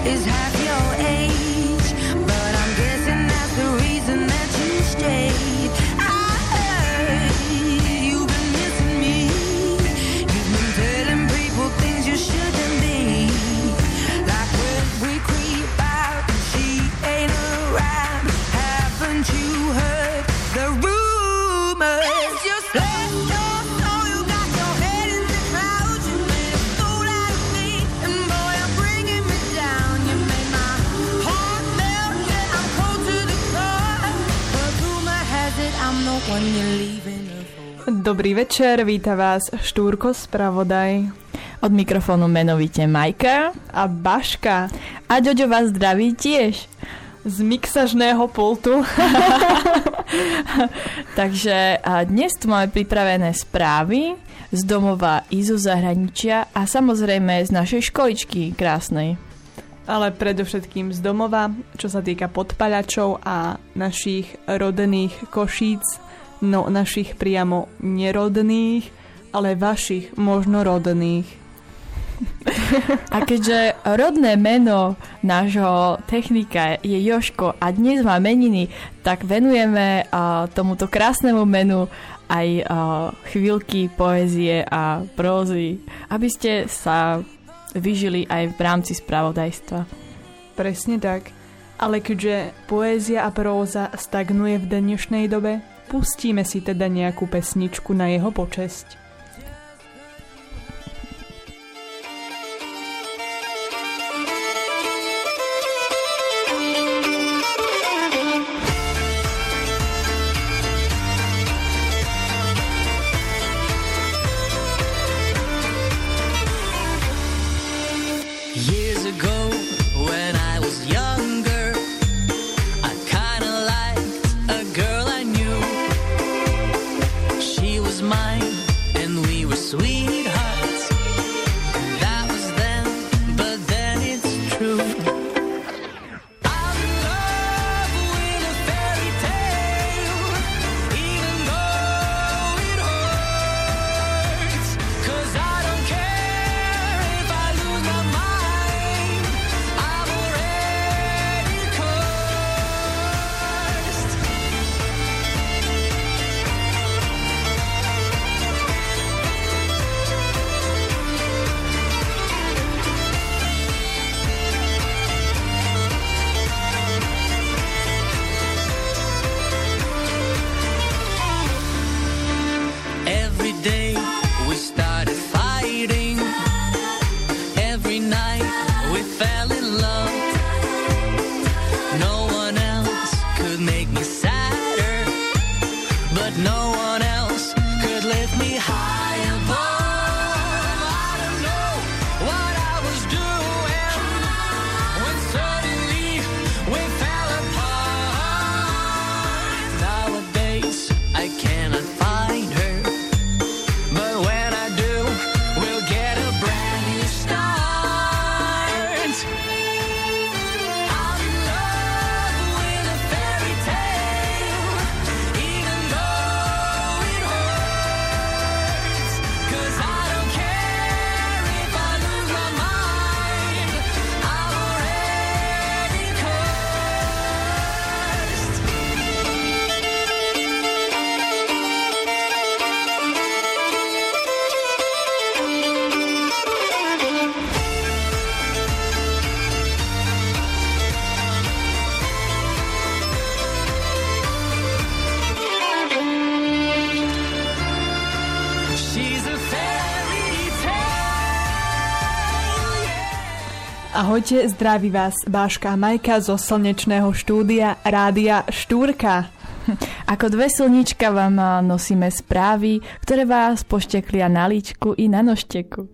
is half your age, but I'm guessing that's the reason that you stayed. I heard you've been missing me. You've been telling people things you shouldn't be. Like when we creep out and she ain't around. Haven't you heard the rumors? Just let your soul, you got your head in the clouds. You made a fool out of me, and boy, you're bringing me down. You made my heart melt, yeah, I'm cold to the core. But rumor has it I'm the one you're leaving her for. Dobrý večer, víta vás Štúrko spravodaj. Od mikrofónu menovite Majka A Baška a Ďoďo vás zdraví tiež. z mixažného pultu. Takže dnes tu máme pripravené správy z domova i zo zahraničia a samozrejme z našej školičky krásnej. Ale predovšetkým z domova, čo sa týka podpaľačov a našich rodných Košíc, no našich priamo nerodných, ale vašich možno rodných. A keďže rodné meno nášho technika je Joško a dnes má meniny, tak venujeme tomuto krásnemu menu aj chvíľky poézie a prózy, aby ste sa vyžili aj v rámci spravodajstva. Presne tak. Ale keďže poézia a próza stagnuje v dnešnej dobe, pustíme si teda nejakú pesničku na jeho počesť. Ahojte, zdraví vás Báška a Majka zo slnečného štúdia Rádia Štúrka. Ako dve slnička vám nosíme správy, ktoré vás pošteklia na líčku i na nožteku.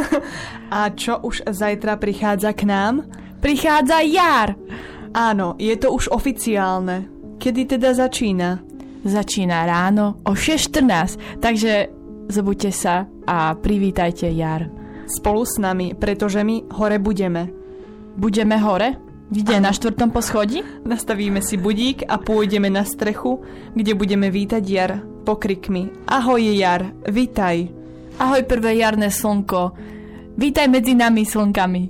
A čo už zajtra prichádza k nám? Prichádza jar! Áno, je to už oficiálne. Kedy teda začína? Začína ráno o 6:14, takže zobuďte sa a privítajte jar. Spolu s nami, pretože my hore budeme. Budeme hore? Kde, na 4. poschodí? Nastavíme si budík a pôjdeme na strechu, kde budeme vítať jar pokrikmi. Ahoj jar, vítaj. Ahoj prvé jarné slnko. Vítaj medzi nami slnkami.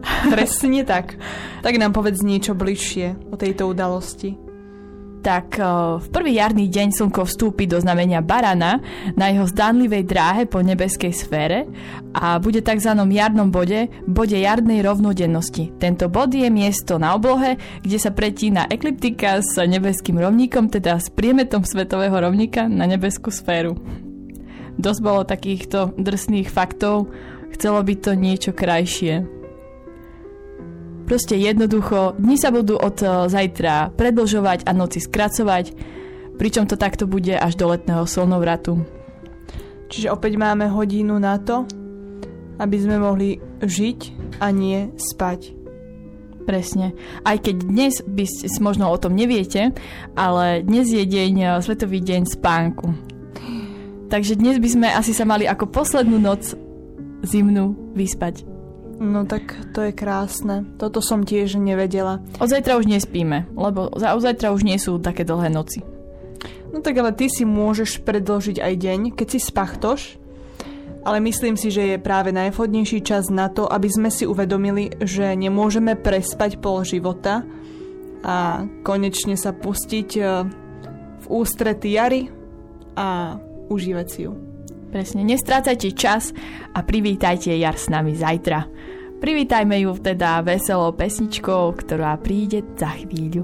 Presne tak. Tak nám povedz niečo bližšie o tejto udalosti. Tak v prvý jarný deň slnko vstúpi do znamenia barana na jeho zdánlivej dráhe po nebeskej sfére a bude tzv. Jarnom bode jarnej rovnodennosti. Tento bod je miesto na oblohe, kde sa pretína ekliptika s nebeským rovníkom, teda s priemetom svetového rovníka na nebeskú sféru. Dosť bolo takýchto drsných faktov, chcelo by to niečo krajšie. Proste jednoducho, dni sa budú od zajtra predĺžovať a noci skracovať, pričom to takto bude až do letného slnovratu. Čiže opäť máme hodinu na to, aby sme mohli žiť a nie spať. Presne. Aj keď dnes by ste možno o tom neviete, ale dnes je svetový deň spánku. Takže dnes by sme asi sa mali ako poslednú noc zimnú vyspať. No tak to je krásne. Toto som tiež nevedela. Od zajtra už nespíme, lebo od zajtra už nie sú také dlhé noci. No tak ale ty si môžeš predĺžiť aj deň, keď si spachtoš, ale myslím si, že je práve najvhodnejší čas na to, aby sme si uvedomili, že nemôžeme prespať pol života a konečne sa pustiť v ústrety jary a užívať si ju. Presne, nestrácajte čas a privítajte jar s nami zajtra. Privítajme ju teda veselou pesničkou, ktorá príde za chvíľu.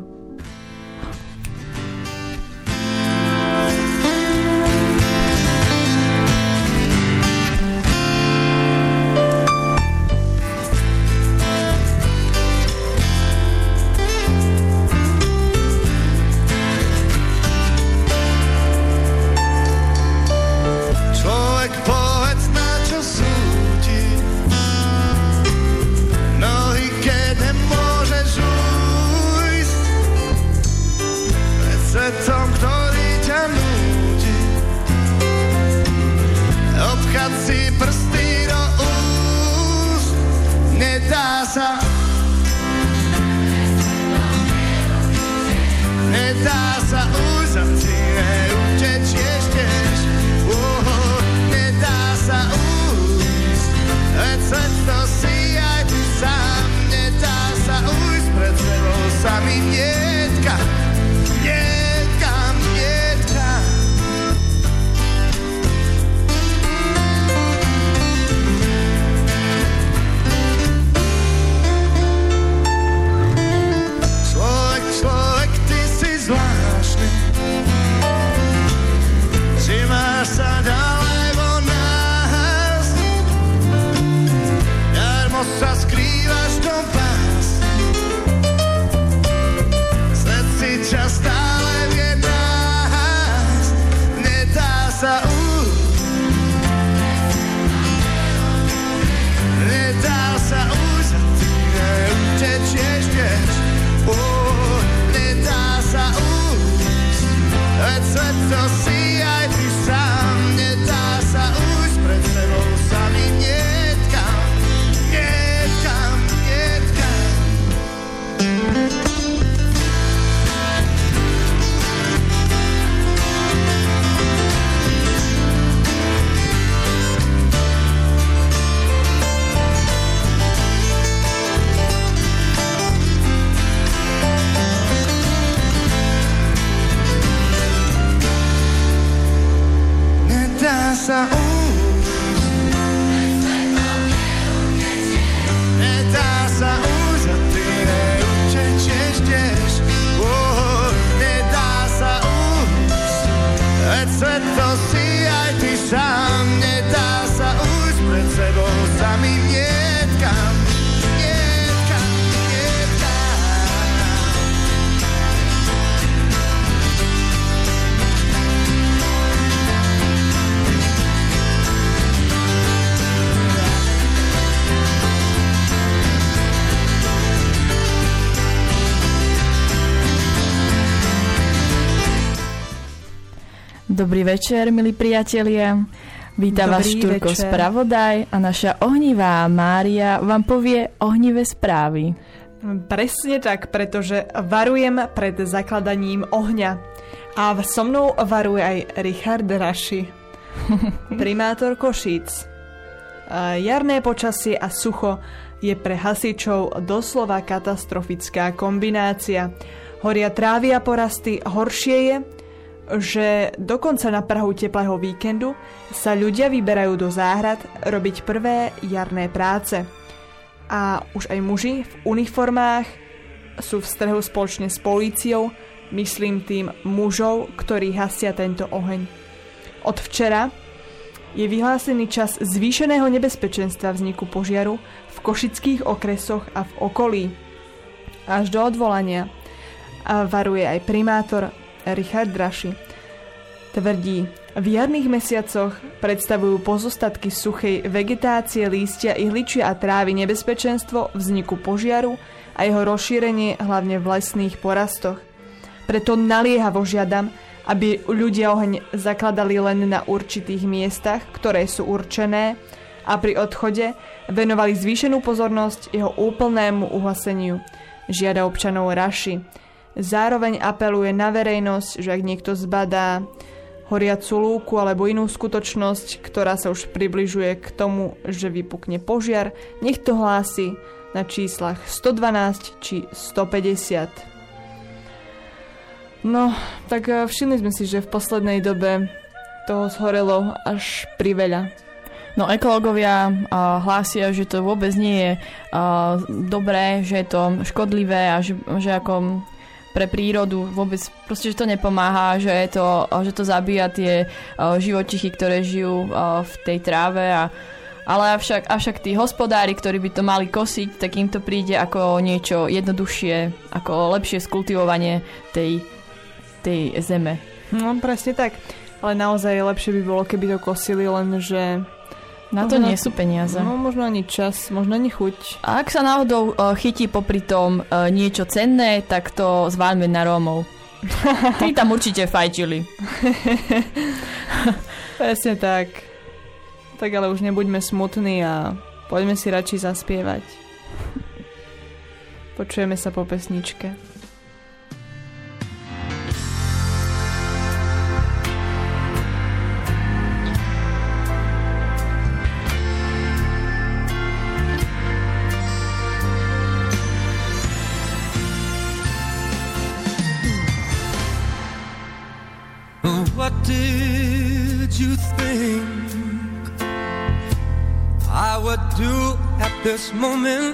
Dobrý večer, milí priatelia. Vítam vás Štúrko Spravodaj a naša ohnivá Mária vám povie ohnivé správy. Presne tak, pretože varujem pred zakladaním ohňa. A so mnou varuje aj Richard Raši, primátor Košíc. Jarné počasie a sucho je pre hasičov doslova katastrofická kombinácia. Horia trávy a porasty, horšie je, že dokonca na prahu teplého víkendu sa ľudia vyberajú do záhrad robiť prvé jarné práce. A už aj muži v uniformách sú v strehu spoločne s políciou, myslím tým mužov, ktorí hasia tento oheň. Od včera je vyhlásený čas zvýšeného nebezpečenstva vzniku požiaru v košických okresoch a v okolí. Až do odvolania. A varuje aj primátor Richard Draši. Tvrdí, v jarných mesiacoch predstavujú pozostatky suchej vegetácie, lístia, ihličia a trávy nebezpečenstvo vzniku požiaru a jeho rozšírenie hlavne v lesných porastoch. Preto naliehavo žiadam, aby ľudia oheň zakladali len na určitých miestach, ktoré sú určené, a pri odchode venovali zvýšenú pozornosť jeho úplnému uhaseniu, žiada občanov Raši. Zároveň apeluje na verejnosť, že ak niekto zbadá horiacu lúku alebo inú skutočnosť, ktorá sa už približuje k tomu, že vypukne požiar, nech to hlási na číslach 112 či 150. No, tak všimli sme si, že v poslednej dobe toho zhorelo až priveľa. No, ekológovia hlásia, že to vôbec nie je dobré, že je to škodlivé a že ako pre prírodu vôbec proste, že to nepomáha, že to zabíja tie živočichy, ktoré žijú v tej tráve ale avšak tí hospodári, ktorí by to mali kosiť, tak im to príde ako niečo jednoduchšie, ako lepšie skultivovanie tej zeme. No, presne tak. Ale naozaj lepšie by bolo, keby to kosili, lenže na to nie sú peniaze. No, možno ani čas, možno ani chuť. A ak sa náhodou chytí popri tom niečo cenné, tak to zváľme na Rómov. Tí tam určite fajčili. Presne tak. Tak ale už nebuďme smutní a poďme si radšej zaspievať. Počujeme sa po pesničke. What did you think I would do at this moment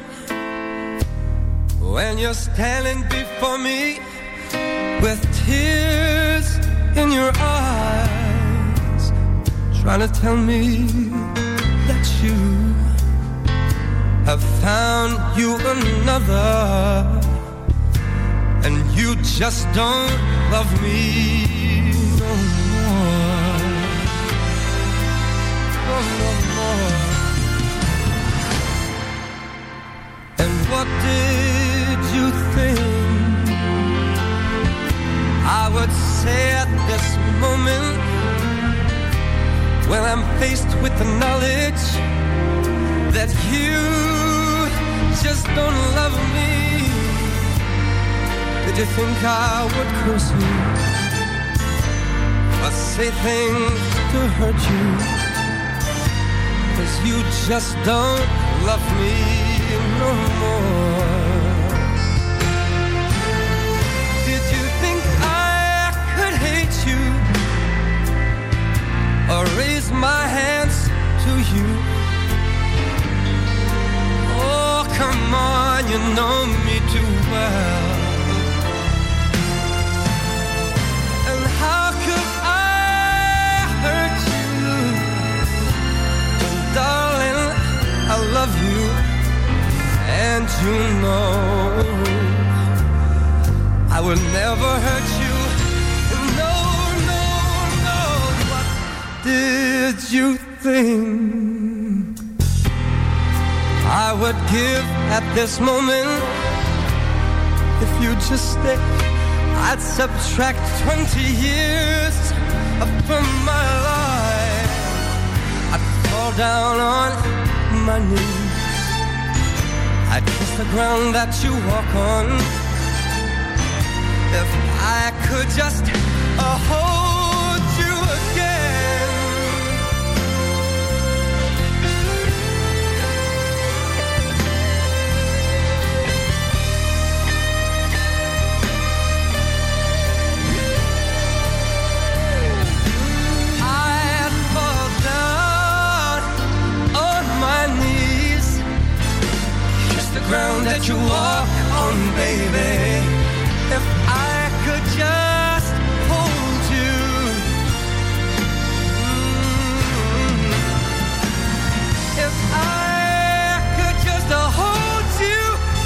when you're standing before me with tears in your eyes, trying to tell me that you have found you another and you just don't love me no more. And what did you think I would say at this moment when I'm faced with the knowledge that you just don't love me? Did you think I would curse you or say things to hurt you? 'Cause you just don't love me no more. Did you think I could hate you or raise my hands to you? Oh, come on, you know me too well. And how could I hurt you? Darling, I love you, and you know I will never hurt you. No, no, no. What did you think I would give at this moment if you just stay? I'd subtract 20 years from my life. I'd fall down on my knees. I'd kiss the ground that you walk on. If I could just hold you again. walk on, baby. If I could just hold you. If I could just hold you,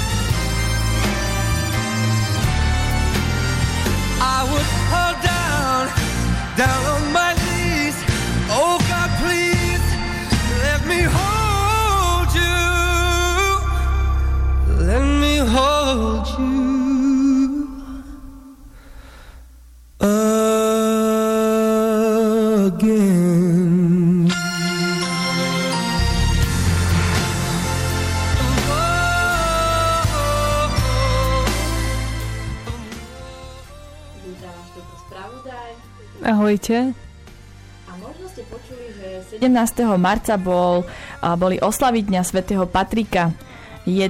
I would fall down on my knees. Oh God, please let me hold you. Let me hold you again. Ahojte. A možno ste počuli, že 17. marca boli oslavy Dňa svätého Patrika. Je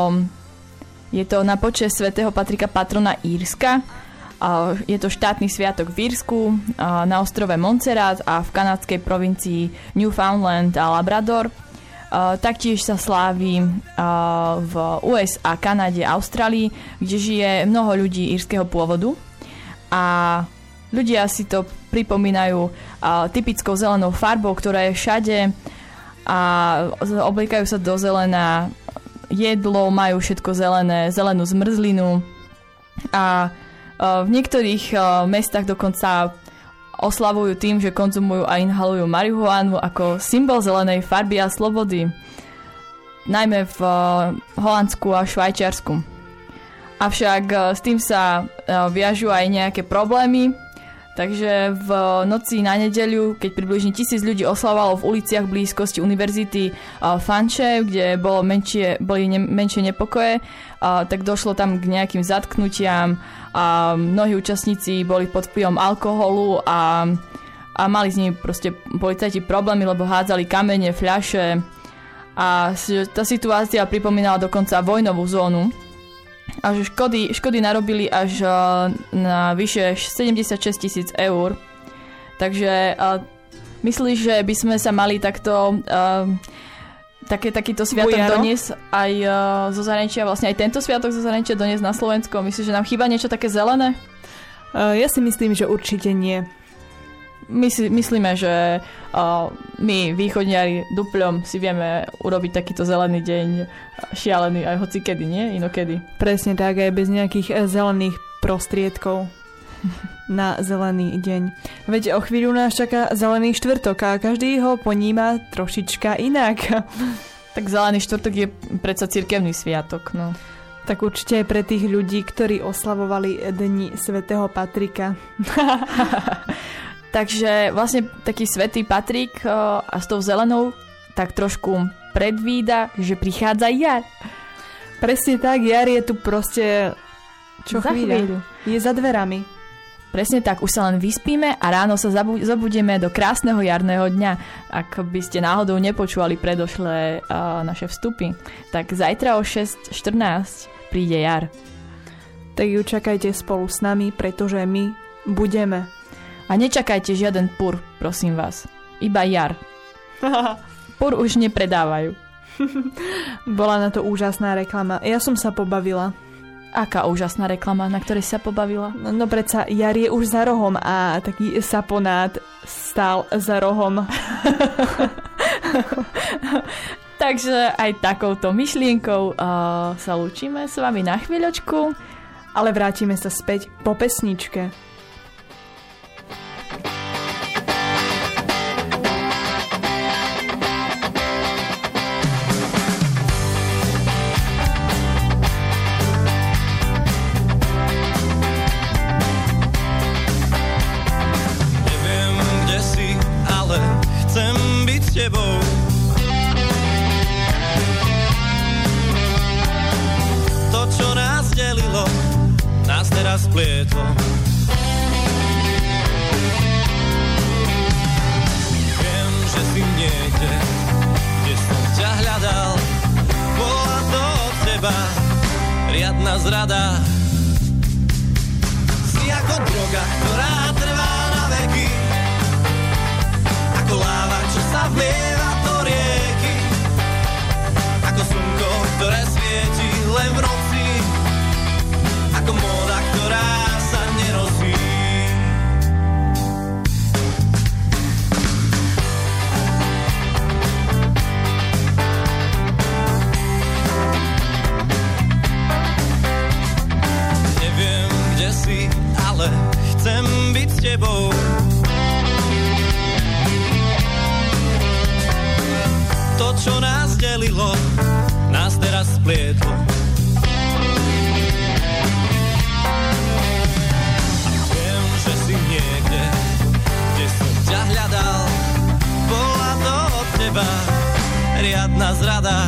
to na počesť svätého Patrika, patrona Írska. Je to štátny sviatok v Írsku, na ostrove Montserrat a v kanadskej provincii Newfoundland a Labrador. Taktiež sa slávi v USA, Kanade a Austrálii, kde žije mnoho ľudí írskeho pôvodu. A ľudia si to pripomínajú typickou zelenou farbou, ktorá je všade, a obliekajú sa do zelená, jedlo majú všetko zelené, zelenú zmrzlinu, a v niektorých mestách dokonca oslavujú tým, že konzumujú a inhalujú marihuánu ako symbol zelenej farby a slobody, najmä v Holandsku a Švajčiarsku. Avšak s tým sa viažú aj nejaké problémy. Takže v noci na nedeľu, keď približne 1000 ľudí oslavovalo v uliciach blízkosti univerzity Fanche, kde boli menšie nepokoje, tak došlo tam k nejakým zatknutiam a mnohí účastníci boli pod vplyvom alkoholu a mali s nimi proste policajti problémy, lebo hádzali kamene, fľaše, a tá situácia pripomínala dokonca vojnovú zónu. A že škody narobili až na vyše 76 000 eur. Takže myslíš, že by sme sa mali takto takýto sviatok doniesť aj zo zahraničia, vlastne aj tento sviatok zo zahraničia doniesť na Slovensko? Myslíš, že nám chýba niečo také zelené? Ja si myslím, že určite nie. My si myslíme, že my, východniari, dupľom si vieme urobiť takýto zelený deň šialený aj hocikedy, nie? Inokedy. Presne tak, aj bez nejakých zelených prostriedkov na zelený deň. Veď o chvíľu nás čaká zelený štvrtok a každý ho poníma trošička inak. Tak zelený štvrtok je predsa cirkevný sviatok, no. Tak určite aj pre tých ľudí, ktorí oslavovali dni svätého Patrika. Takže vlastne taký svätý Patrik a s tou zelenou tak trošku predvída, že prichádza jar. Presne tak, jar je tu proste čo chvíľu. Je za dverami. Presne tak, už sa len vyspíme a ráno sa zobudíme do krásneho jarného dňa. Ak by ste náhodou nepočúvali predošlé naše vstupy, tak zajtra o 6:14 príde jar. Tak ju čakajte spolu s nami, pretože my budeme. A nečakajte žiaden pur, prosím vás. Iba jar. Pur už nepredávajú. Bola na to úžasná reklama. Ja som sa pobavila. Aká úžasná reklama, na ktorej sa pobavila? No predsa jar je už za rohom a taký saponát stál za rohom. Takže aj takouto myšlienkou sa lúčime s vami na chvíľočku. Ale vrátime sa späť po pesničke. To, čo nás delilo, nás teraz splietlo. Viem, že si niekde, kde som ťa hľadal, bola to od teba riadna zrada. Si ako droga, ktorá trvá na veky, ako láva, čo sa vlieva do rieky, ako slnko, ktoré svieti len v noci tebou. To, čo nás delilo, nás teraz splietlo. Viem, že si niekde, kde som ťa hľadal, bola to od teba riadna zrada.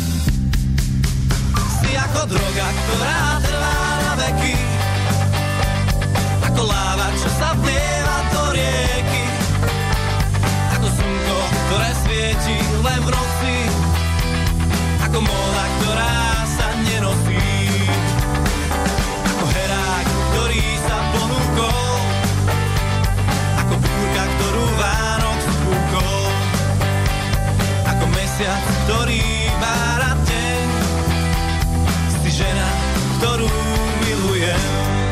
Si ako droga, ktorá trvá na veky, ako láva, čo sa vlieva do rieky, ako slnko, ktoré svieti len v noci, ako móda, ktorá sa nenosí, ako herák, ktorý sa ponúkol, ako búrka, ktorú Vánok spúkol, ako mesiac, ktorý má rád deň, si žena, ktorú milujem.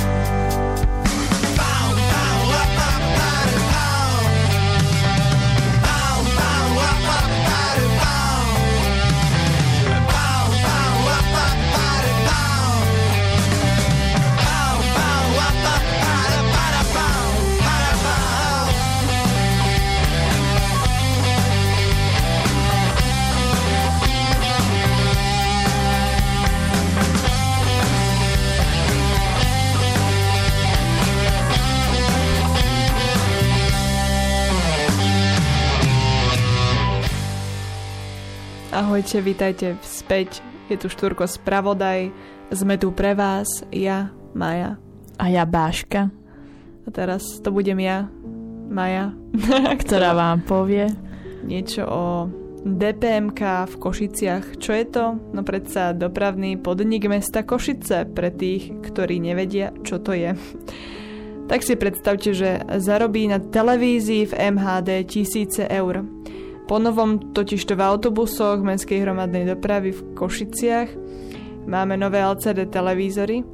Ahojte, vítajte späť. Je tu Štúrko Spravodaj. Sme tu pre vás, ja, Maja. A ja Báška. A teraz to budem ja, Maja. Ktorá vám povie niečo o DPMK v Košiciach. Čo je to? No predsa dopravný podnik mesta Košice, pre tých, ktorí nevedia, čo to je. Tak si predstavte, že zarobí na televízii v MHD 1000 eur. Po novom totižto v autobusoch mestskej hromadnej dopravy v Košiciach máme nové LCD televízory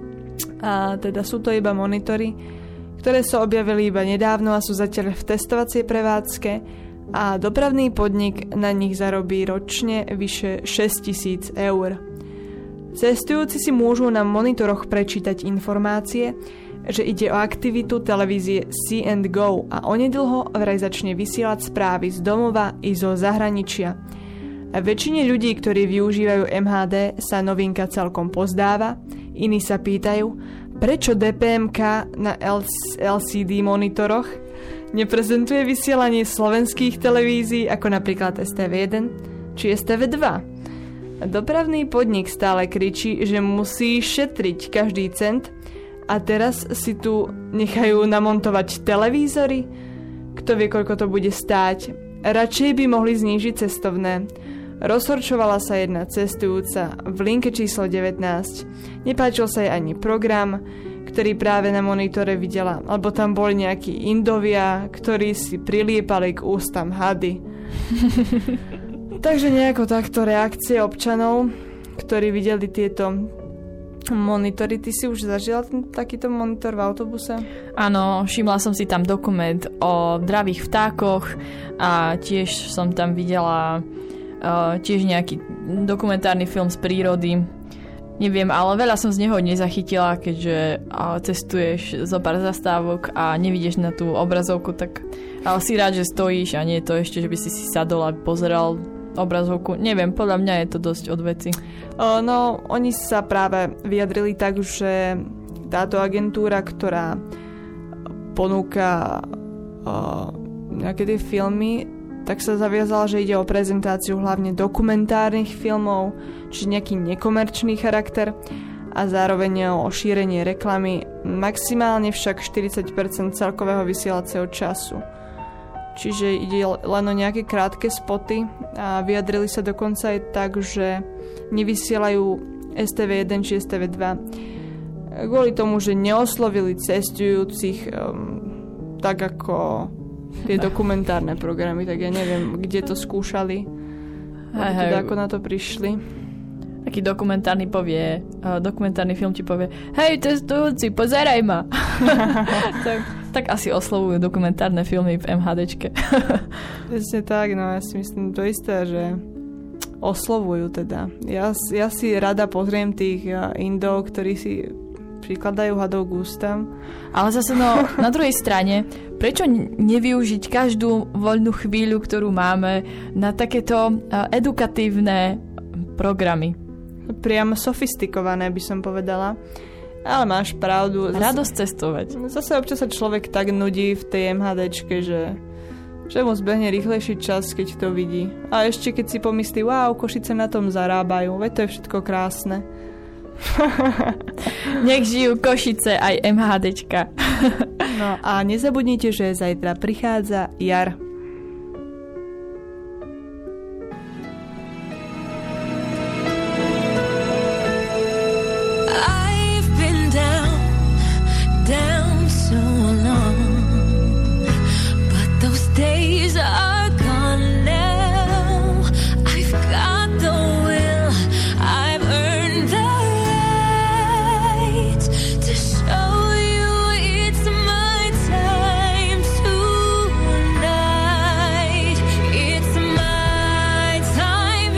a teda sú to iba monitory, ktoré sa objavili iba nedávno a sú zatiaľ v testovacej prevádzke a dopravný podnik na nich zarobí ročne vyše 6 000 eur. Cestujúci si môžu na monitoroch prečítať informácie, že ide o aktivitu televízie See&Go a onedlho vraj začne vysielať správy z domova i zo zahraničia. A väčšine ľudí, ktorí využívajú MHD, sa novinka celkom pozdáva, iní sa pýtajú, prečo DPMK na LCD monitoroch neprezentuje vysielanie slovenských televízií ako napríklad STV1 či STV2. Dopravný podnik stále kričí, že musí šetriť každý cent a teraz si tu nechajú namontovať televízory? Kto vie, koľko to bude stáť? Radšej by mohli znížiť cestovné. Rozhorčovala sa jedna cestujúca v linke číslo 19. Nepáčil sa jej ani program, ktorý práve na monitore videla, alebo tam boli nejakí Indovia, ktorí si priliepali k ústam hady. Takže nejako takto reakcie občanov, ktorí videli tieto monitory. Ty si už zažila takýto monitor v autobuse? Áno, všimla som si tam dokument o dravých vtákoch a tiež som tam videla tiež nejaký dokumentárny film z prírody. Neviem, ale veľa som z neho nezachytila, keďže cestuješ zo pár zastávok a nevidíš na tú obrazovku, tak si rád, že stojíš a nie je to ešte, že by si sadol a pozeral obrazovku. Neviem, podľa mňa je to dosť od veci. No, oni sa práve vyjadrili tak, že táto agentúra, ktorá ponúka nejaké tie filmy, tak sa zaviazala, že ide o prezentáciu hlavne dokumentárnych filmov, čiže nejaký nekomerčný charakter a zároveň o šírenie reklamy, maximálne však 40% celkového vysielacieho času. Čiže ide len o nejaké krátke spoty a vyjadrili sa dokonca aj tak, že nevysielajú STV1 či STV2 kvôli tomu, že neoslovili cestujúcich tak ako tie dokumentárne programy, tak ja neviem, kde to skúšali, teda ako na to prišli. Taký dokumentárny film ti povie, hej, cestujúci, pozeraj ma. tak asi oslovujú dokumentárne filmy v MHDčke. Presne tak, no ja si myslím to isté, že oslovujú teda. Ja si rada pozriem tých Indov, ktorí si prikladajú hadov k ústam. Ale zase na druhej strane, prečo nevyužiť každú voľnú chvíľu, ktorú máme na takéto edukatívne programy? Priam sofistikované, by som povedala. Ale máš pravdu. Radosť cestovať. Zase občas sa človek tak nudí v tej MHDčke, že mu zbehne rýchlejší čas, keď to vidí. A ešte keď si pomyslí, wow, Košice na tom zarábajú, veď to je všetko krásne. Nech žijú Košice aj MHDčka. No a nezabudnite, že zajtra prichádza jar. I've been down so long, but those days are gone now. I've got the will, I've earned the right to show you it's my time tonight. It's my time,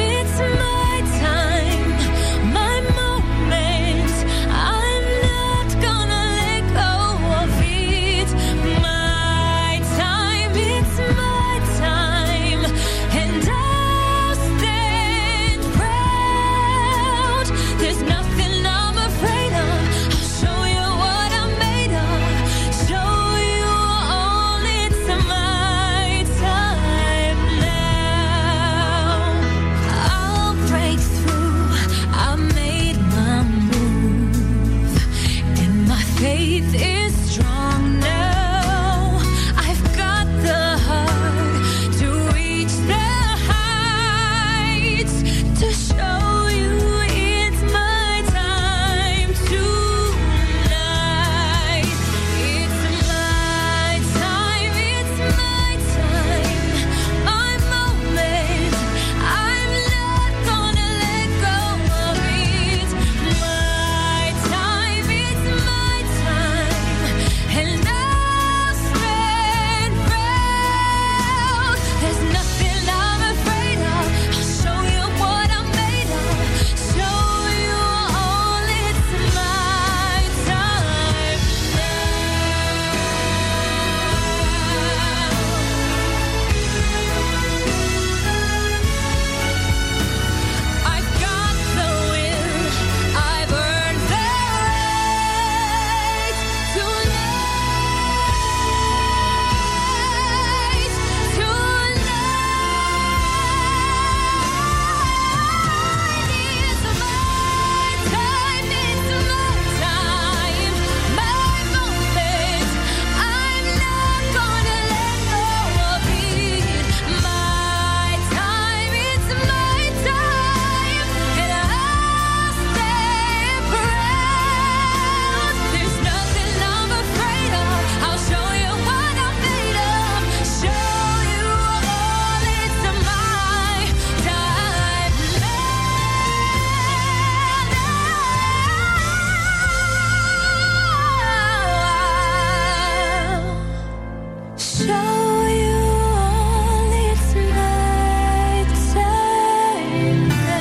my moment. I'm not gonna let go of it. My time, it's my time, and I'll stand proud. There's nothing I'm afraid of. I'll show you what I'm made of. Show you all, it's my time now. I'll break through. I made my move, and my faith is strong now. I've got the heart to reach the heights, to show you it's my time tonight. It's my time, my moment. I'm not gonna let go of it. My time, and I'll stand proud. There's nothing I'm afraid of. I'll show you what I'm made of. Show you all, it's my time now. I've got the will, I've earned the right tonight. It's my time, my moment. I'm not gonna let go of it. My time, and I'll stand proud. There's nothing I'm afraid of. I'll show you what I'm made of. Show you all, it's my time now. Show you all, it's my time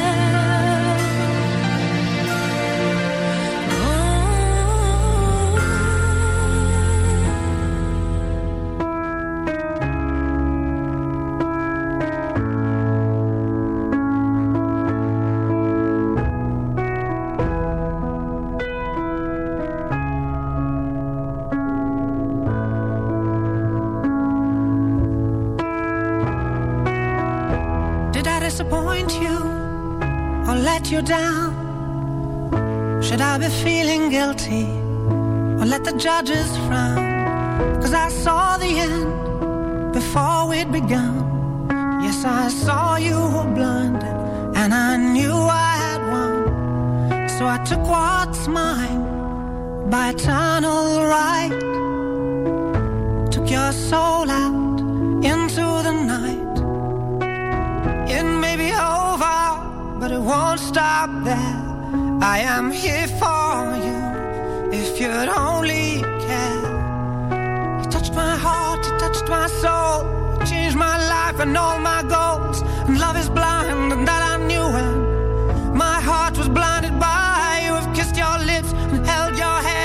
Did I disappoint you or let you down? Should I be feeling guilty or let the judges frown? 'Cause I saw the end before we'd begun. Yes, I saw you were blinded and I knew I had won. So I took what's mine by eternal right. Took your soul out into the night. It may be over, but it won't stop there. I am here for you, if you'd only care. You touched my heart, you touched my soul, you changed my life and all my goals. And love is blind, and that I knew when my heart was blinded by you. Have kissed your lips and held your hand.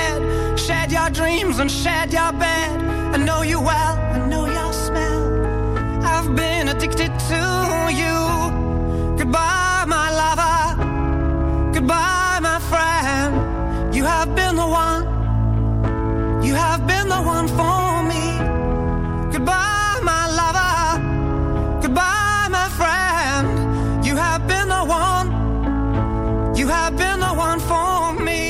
dreams and shared your bed. I know you well, I know your smell. I've been addicted to you. Goodbye, my lover. Goodbye, my friend. You have been the one. You have been the one for me. Goodbye, my lover. Goodbye, my friend. You have been the one. You have been the one for me.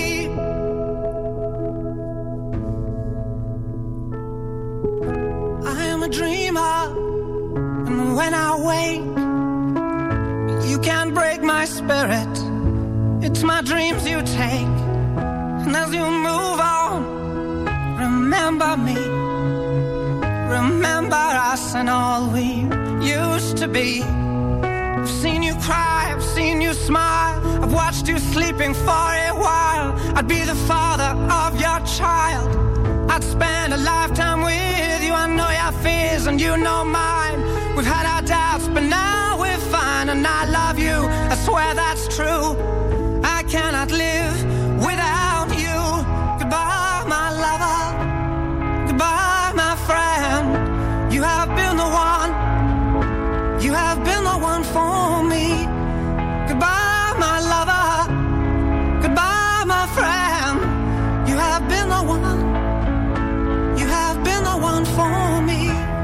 I am a dreamer, and when I wake, you can't break my spirit. It's my dreams you take, and as you move on, remember me. Remember us and all we used to be. I've seen you cry, I've seen you smile, I've watched you sleeping for a while. I'd be the father of your child. I'd spend a lifetime with you. I know your fears and you know mine. We've had our doubts, but now we're fine. And I love you, I swear that's true. I cannot live without you. Goodbye, my lover. Goodbye, my friend. You have been the one. You have been the one for me. Goodbye, my lover. Goodbye, my friend. You have been the one. You have been the one for me.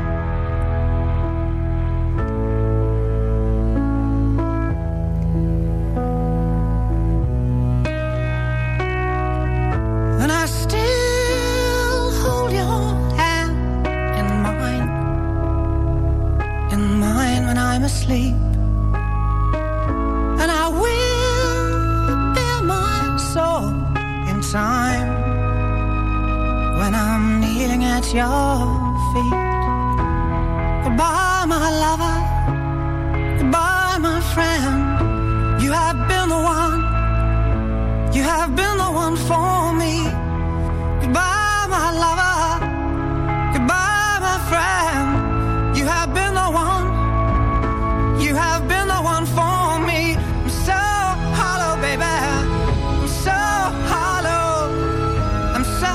And I still hold your hand in mine when I'm asleep. And I will bear my soul in time when I'm kneeling at your feet. Goodbye, my lover. Goodbye, my friend. You have been the one. You have been the one for me. Goodbye, my lover. Goodbye, my friend. You have been the one. You have been the one for me. I'm so hollow, baby. I'm so hollow. I'm so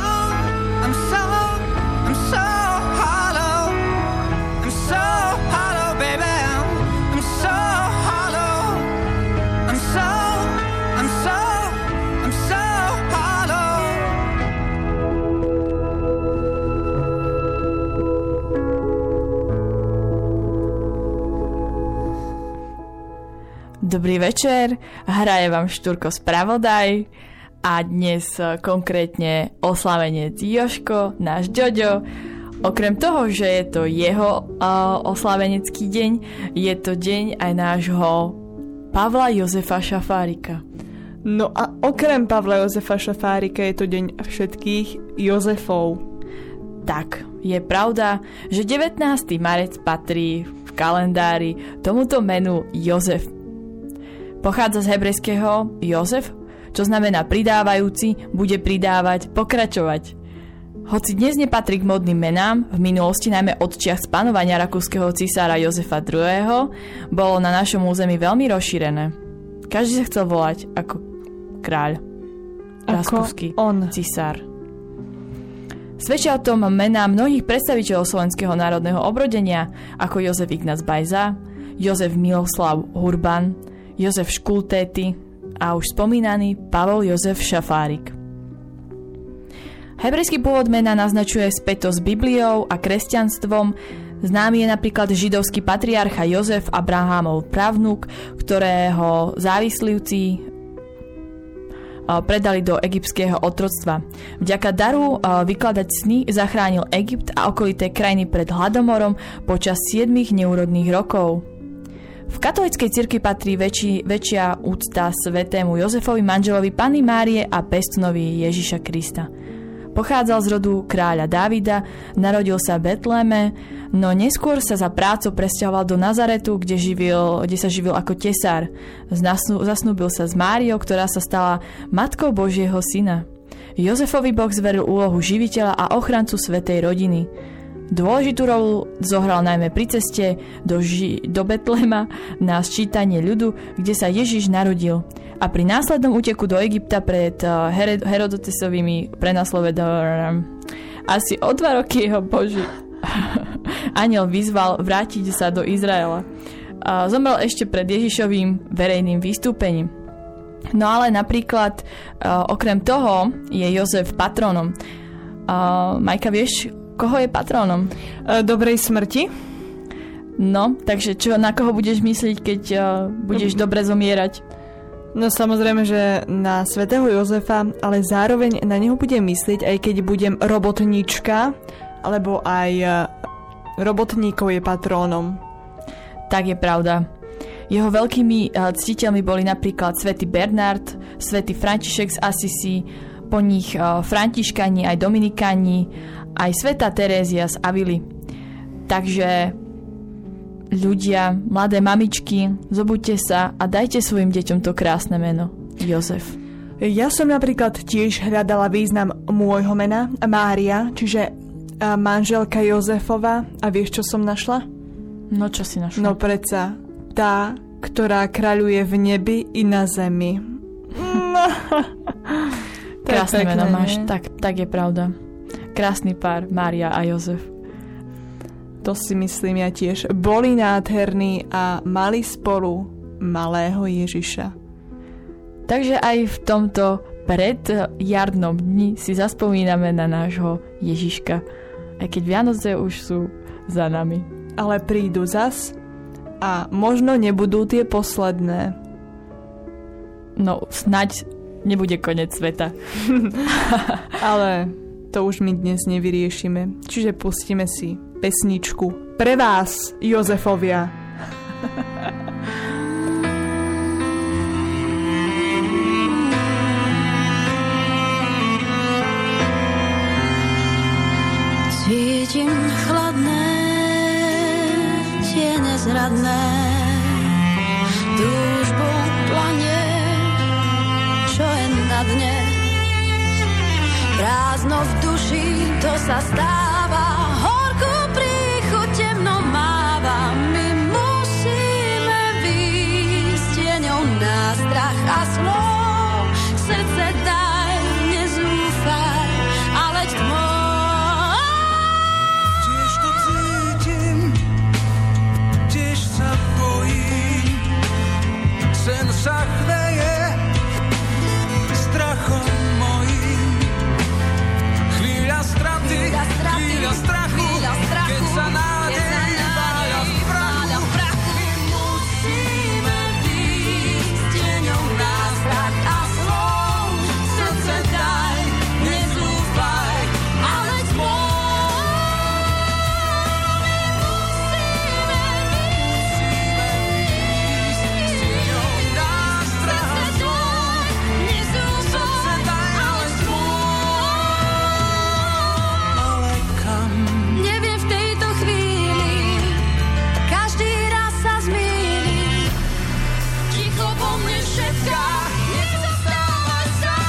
hollow. I'm so hollow, baby. I'm so hollow. I'm so hollow. Dobrý večer, hraje vám Štúrko Spravodaj a dnes konkrétne oslavenec Jožko, náš Ďoďo. Okrem toho, že je to jeho oslavenecký deň, je to deň aj nášho Pavla Jozefa Šafárika. No a okrem Pavla Jozefa Šafárika je to deň všetkých Jozefov. Tak, je pravda, že 19. marec patrí v kalendári tomuto menu Jozef. Pochádza z hebrejského Jozef, čo znamená pridávajúci, bude pridávať, pokračovať. Hoci dnes nepatrí k modným menám, v minulosti najmä od čiach spanovania rakúskeho cisára Jozefa II. Bolo na našom území veľmi rozšírené. Každý sa chcel volať ako kráľ, rakúsky cisár. Svedčia o tom mená mnohých predstaviteľov slovenského národného obrodenia, ako Jozef Ignác Bajza, Jozef Miloslav Hurban, Jozef Škultéty a už spomínaný Pavol Jozef Šafárik. Hebrejský pôvod mena naznačuje spätosť s Bibliou a kresťanstvom. Známy je napríklad židovský patriarcha Jozef, Abrahamov pravnúk, ktorého závislivci predali do egyptského otroctva. Vďaka daru vykladať sny zachránil Egypt a okolité krajiny pred hladomorom počas 7 neúrodných rokov. V katolíckej cirkvi patrí väčšia úcta svätému Jozefovi, manželovi Panny Márie a pestúnovi Ježiša Krista. Pochádzal z rodu kráľa Dávida, narodil sa v Betléme, no neskôr sa za prácu presťahoval do Nazaretu, kde sa živil ako tesár. Zasnúbil sa s Máriou, ktorá sa stala matkou Božieho syna. Jozefovi Boh zveril úlohu živiteľa a ochrancu svätej rodiny. Dôležitú rolu zohral najmä pri ceste do Betléma na sčítanie ľudu, kde sa Ježiš narodil, a pri následnom úteku do Egypta pred Herodotesovými prenasledovaniami. Asi o 2 roky jeho Boží anjel vyzval vrátiť sa do Izraela. Zomrel ešte pred Ježišovým verejným vystúpením. No ale napríklad okrem toho je Jozef patrónom. Majka, vieš, koho je patrónom? Dobrej smrti? No, takže na koho budeš myslieť, keď budeš dobre zomierať? No samozrejme, že na svätého Jozefa, ale zároveň na neho budem myslieť, aj keď budem robotníčka, alebo aj robotníkov je patrónom. Tak je pravda. Jeho veľkými ctiteľmi boli napríklad svätý Bernard, svätý František z Assisi, po nich františkani aj dominikáni, aj svätá Terézia z Avily. Takže ľudia, mladé mamičky, zobuďte sa a dajte svojim deťom to krásne meno Jozef. Ja som napríklad tiež hľadala význam môjho mena Mária, čiže manželka Jozefova. A vieš, čo som našla? No, čo si našla? No predsa, tá, ktorá kráľuje v nebi i na zemi. Krásne meno máš, tak je pravda. Krásny pár, Mária a Jozef. To si myslím ja tiež. Boli nádherní a mali spolu malého Ježiša. Takže aj v tomto predjarnom dni si zaspomíname na nášho Ježiška. Aj keď Vianoce už sú za nami. Ale prídu zas a možno nebudú tie posledné. No, snaď nebude koniec sveta. Ale to už my dnes nevyriešime. Čiže pustíme si pesničku pre vás, Jozefovia. Cítim chladné, tie nezradné, túžbou planie, čo je na dne. Prázdno v duši, to sa stáva, horkú príchuť temno máva. My musíme výjsť tieňou na strach a slov. Srdce daj, nezúfaj, a leď tmou. Tiež to cítim, tiež sa bojím, sen sa chveje strachom mojím. Chvíľa straty, chvíľa strachu, keď sa nádej váľa v prachu. My musíme výjsť tieňou na strach a slov. Srdce daj, nezúfaj, ale tmou. My musíme výjsť tieňou na strach a slov. Srdce daj, ale tmou. Ale kam? Neviem v tejto chvíli, každý raz sa zmýli. Ticho po mne šepká, nezostávaj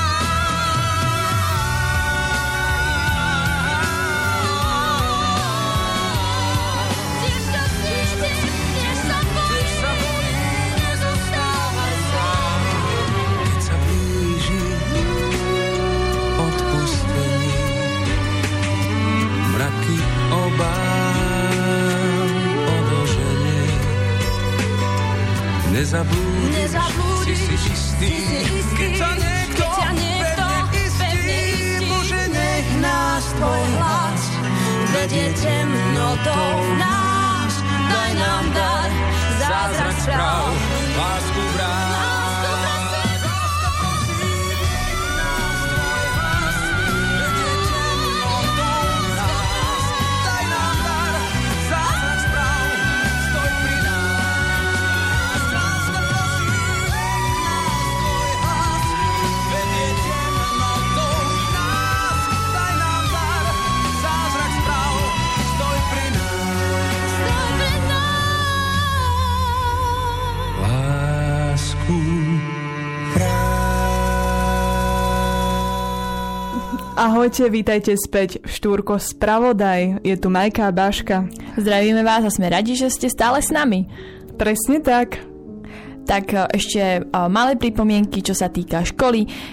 sám. Tiež to cítim, tiež sa bojím, nezostávaj sám. Keď sa blíži odpustenie, mraky obáv odoženie. Nezabúdiš, si istý, keď ťa niekto pevne istí, Bože, nech nás tvoj hlas vedie temnotou nás. Daj nám dar, zázrak správ, lásku vráť. Ahojte, vítajte späť v Štúrko Spravodaj. Je tu Majka a Baška. Zdravíme vás a sme radi, že ste stále s nami. Presne tak. Tak ešte malé pripomienky, čo sa týka školy.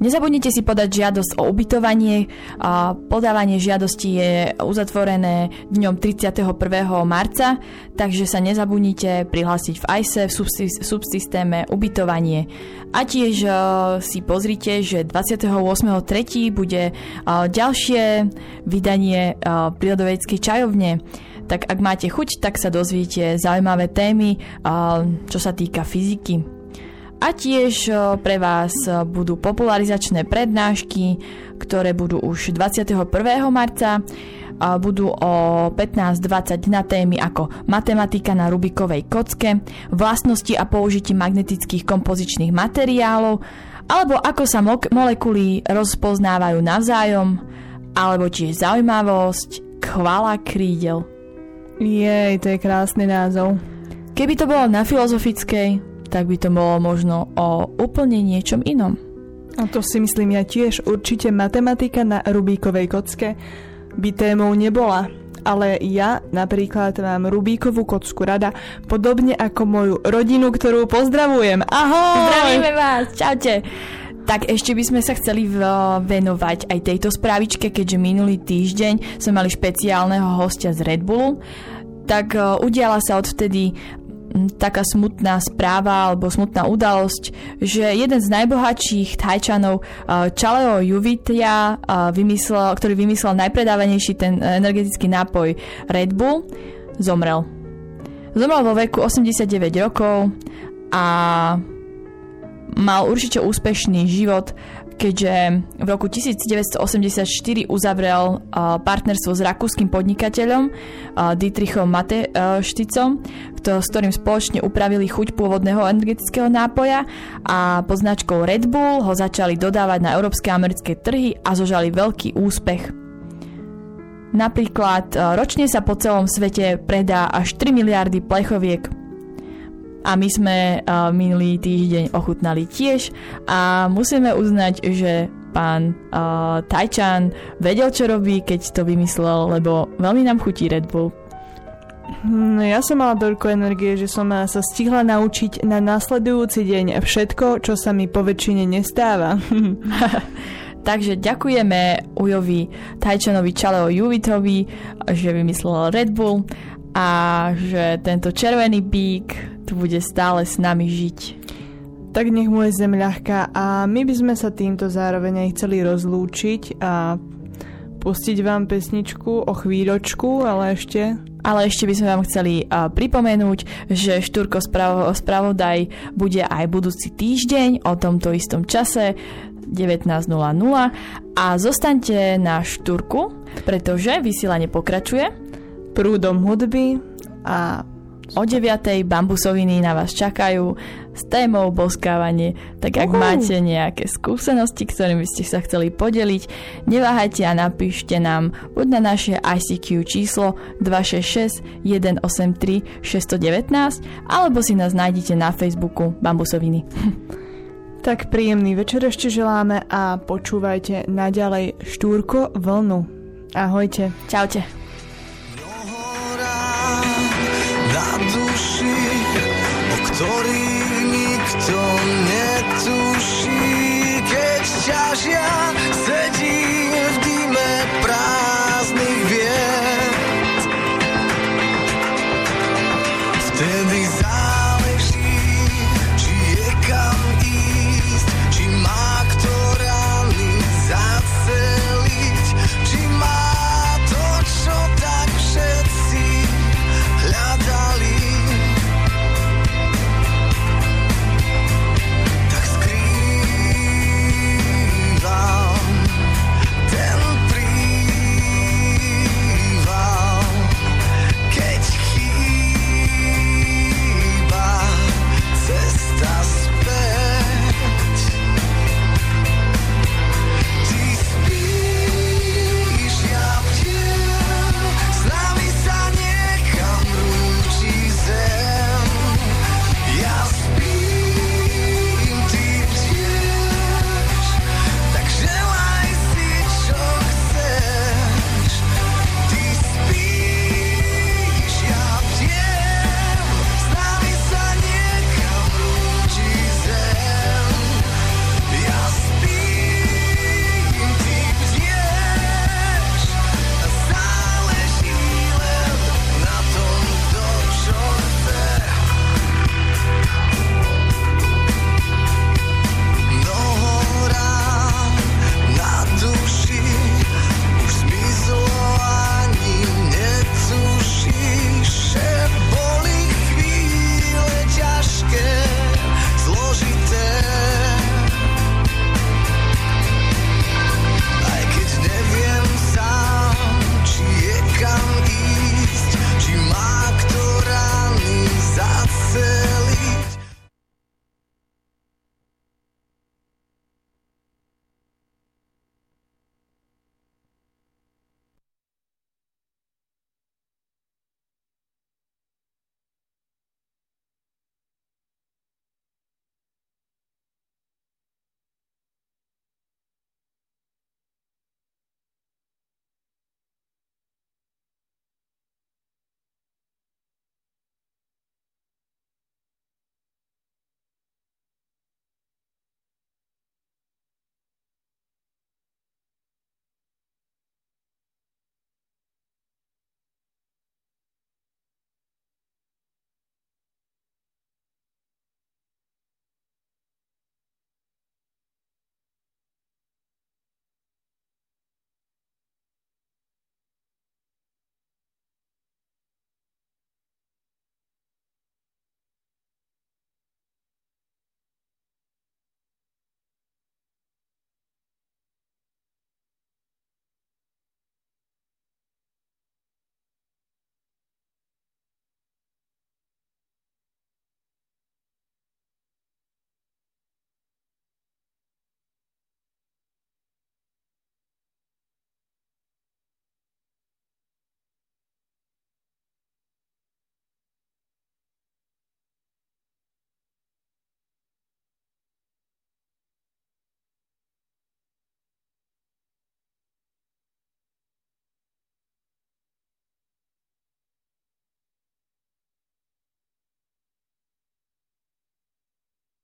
Nezabudnite si podať žiadosť o ubytovanie. Podávanie žiadosti je uzatvorené dňom 31. marca, takže sa nezabudnite prihlásiť v ICE v subsystéme ubytovanie. A tiež si pozrite, že 28.3. bude ďalšie vydanie prírodovedeckej čajovne. Tak ak máte chuť, tak sa dozviete zaujímavé témy, čo sa týka fyziky. A tiež pre vás budú popularizačné prednášky, ktoré budú už 21. marca. Budú o 15:20 na témy ako matematika na Rubikovej kocke, vlastnosti a použitie magnetických kompozičných materiálov, alebo ako sa molekuly rozpoznávajú navzájom, alebo tiež zaujímavosť chvála krídel. Jej, to je krásny názov. Keby to bolo na filozofickej, tak by to bolo možno o úplne niečom inom. A to si myslím ja tiež. Určite matematika na Rubíkovej kocke by témou nebola. Ale ja napríklad mám Rubíkovú kocku rada, podobne ako moju rodinu, ktorú pozdravujem. Ahoj! Zdravíme vás, čaute! Tak ešte by sme sa chceli venovať aj tejto správičke, keďže minulý týždeň sme mali špeciálneho hostia z Red Bullu. Tak udiala sa odvtedy taká smutná správa alebo smutná udalosť, že jeden z najbohatších Thajčanov, Chaleo Yuvitia, ktorý vymyslel najpredávanejší ten energetický nápoj Red Bull, zomrel. Zomrel vo veku 89 rokov a mal určite úspešný život, keďže v roku 1984 uzavrel partnerstvo s rakúskym podnikateľom Dietrichom Matešticom, s ktorým spoločne upravili chuť pôvodného energetického nápoja a pod značkou Red Bull ho začali dodávať na európske a americké trhy a zožali veľký úspech. Napríklad ročne sa po celom svete predá až 3 miliardy plechoviek. A my sme minulý týždeň ochutnali tiež a musíme uznať, že pán Thajčan vedel, čo robí, keď to vymyslel, lebo veľmi nám chutí Red Bull. Ja som mala toľko energie, že som sa stihla naučiť na nasledujúci deň všetko, čo sa mi po väčšine nestáva. Takže ďakujeme Ujovi Thajčanovi Chaleo Yuvitovi, že vymyslel Red Bull a že tento červený bík tu bude stále s nami žiť. Tak nech mu je zem ľahká a my by sme sa týmto zároveň aj chceli rozlúčiť a pustiť vám pesničku o chvíľočku, ale ešte by sme vám chceli pripomenúť, že Štúrko spravodaj bude aj budúci týždeň o tomto istom čase 19:00 a zostaňte na Štúrku, pretože vysielanie pokračuje prúdom hudby a o 9:00 bambusoviny na vás čakajú s témou boskávanie. Tak ak máte nejaké skúsenosti, ktorými by ste sa chceli podeliť, neváhajte a napíšte nám buď na naše ICQ číslo 266 183 619 alebo si nás nájdete na Facebooku Bambusoviny. Tak príjemný večer ešte želáme a počúvajte naďalej Štúrko vlnu. Ahojte. Čaute. Na duši, o ktorých nikto netuší, keď ťažia